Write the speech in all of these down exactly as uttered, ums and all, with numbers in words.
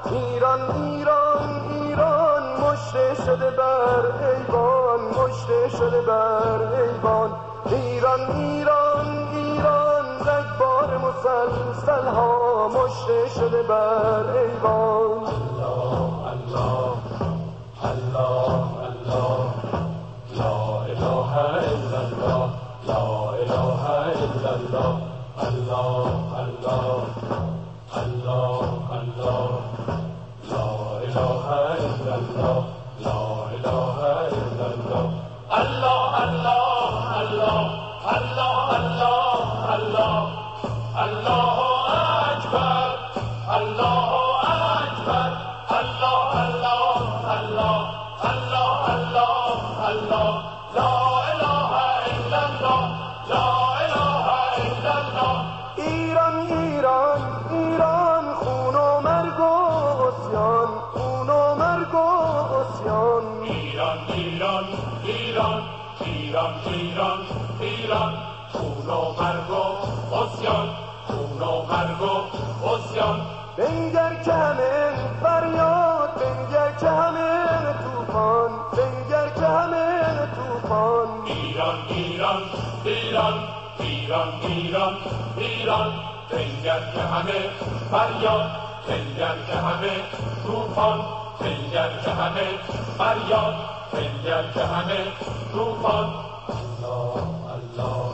ایران ایران ایران مشته شده بر ایوان، مشته شده بر ایوان. ایران ایران ایران رگبار مسلسل ها مشته شده بر ایوان. الله الله الله الله لا اله الا الله لا اله الا الله الله الله الله الله لا اله الا الله لا اله الا الله الله الله الله الله الله الله الله اکبر الله اکبر الله الله الله الله الله الله لا اله الا الله لا اله الا الله. ایران ایران ایران خون و مرگ و عصیان، خون و مرگ و عصیان. ایران ایران ایران ایران ایران ایران خون و مرگ و عصیان، خون و مرگ و عصیان. بنگر که همه فریاد، بنگر که همه توفان، بنگر که همه توفان. ایران ایران ایران ایران ایران ایران بنگر که همه فریاد، بنگر که همه توفان، بنگر که همه فریاد، بنگر که همه توفان. الله الله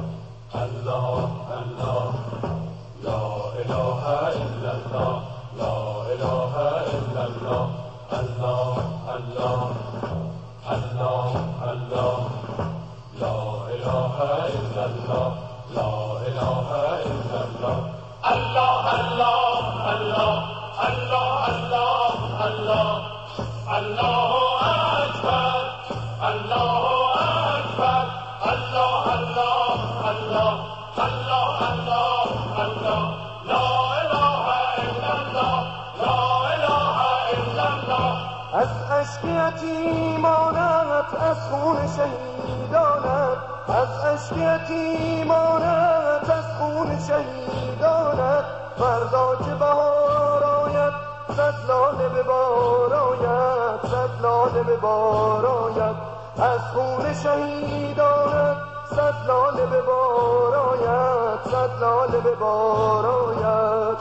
الله الله لا اله الا الله لا اله الا الله الله الله الله الله لا اله الا الله لا اله الا الله الله الله الله الله الله الله الله اکبر الله اکبر الله الله الله الله الله الله لا اله الا الله لا اله الا الله. از اشک یتیمانت، از خون شهیدانت، از اشک یتیمانت، از خون شهیدانت. فردا که بهار آید صد لاله به بار آید، صد لاله به بار آید. از خون شهیدانت صد لاله به بار آید، صد لاله به بار آید.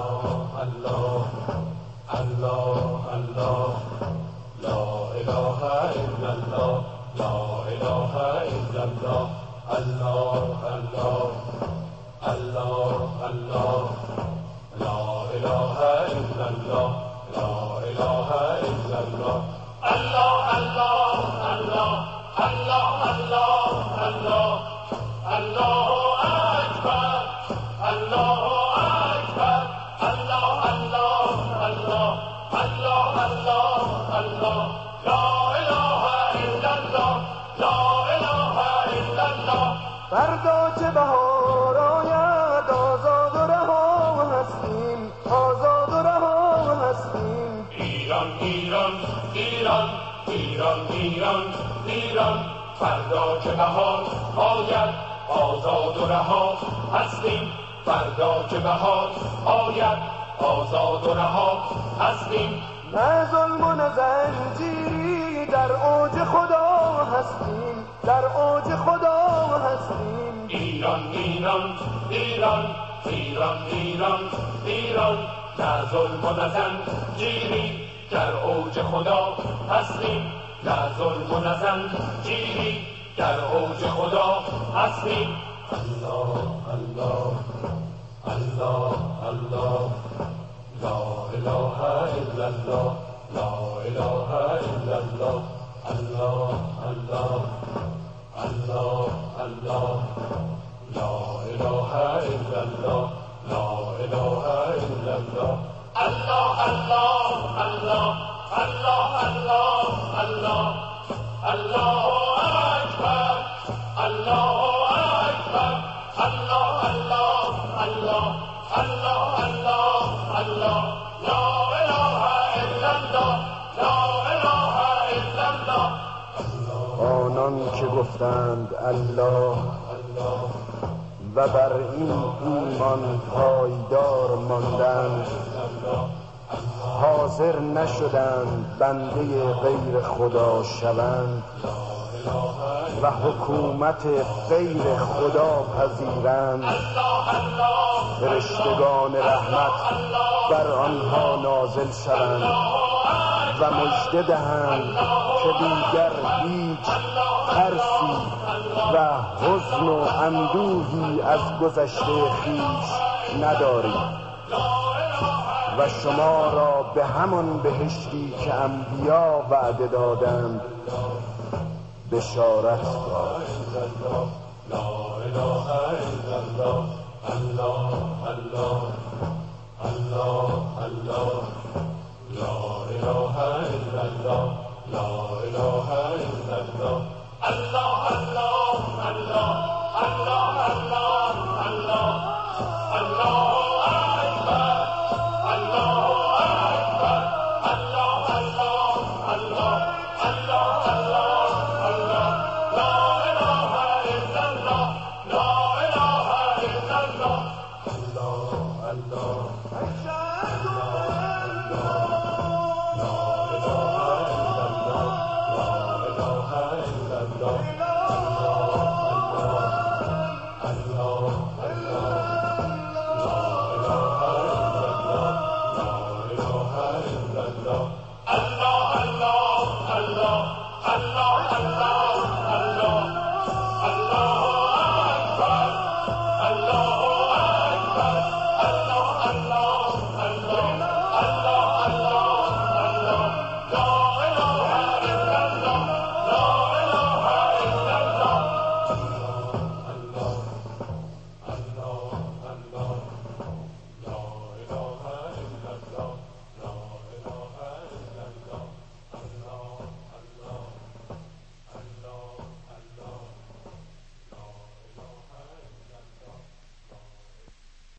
الله الله الله الله لا اله الا الله لا اله الا الله الله الله الله الله لا اله الا الله لا اله الا الله الله الله الله الله الله الله الله اکبر الله اکبر الله الله الله الله الله الله لا اله الا الله لا اله الا الله. فردا که بهار آید آزاد و رها هستیم، آزاد و رها هستیم. ایران ایران ایران ایران ایران ایران فردا که بهار آید آزاد و رها هستیم. فردا که بهار آید آزاد و رها هستیم. نه ظلم و نه زنجیری، در اوج خدا هستیم، در اوج خدا هستیم. ایران ایران ایران ایران ایران ایران نه ظلم و نه زنجیری، در اوج خدا هستیم. نه ظلم و نه زنجیری، در اوج خدا هستیم. الله الله الله الله لا اله الا الله لا اله الا الله الله الله الله الله لا اله الا الله لا اله الا الله الله الله الله الله الله الله الله اکبر الله اکبر الله الله الله الله الله الله لا اله الا الله لا اله الا الله. آنان که گفتند الله و بر این ایمان پایدار ماندند، حاضر نشدند بنده غیر خدا شوند و حکومت غیر خدا پذیرند، فرشتگان رحمت بر آنها نازل شوند و مژده دهند که دیگر هیچ ترسی و حزن و اندوهی از گذشته خویش ندارید و شما را به همان بهشتی که انبیا وعده دادند بشارت داد.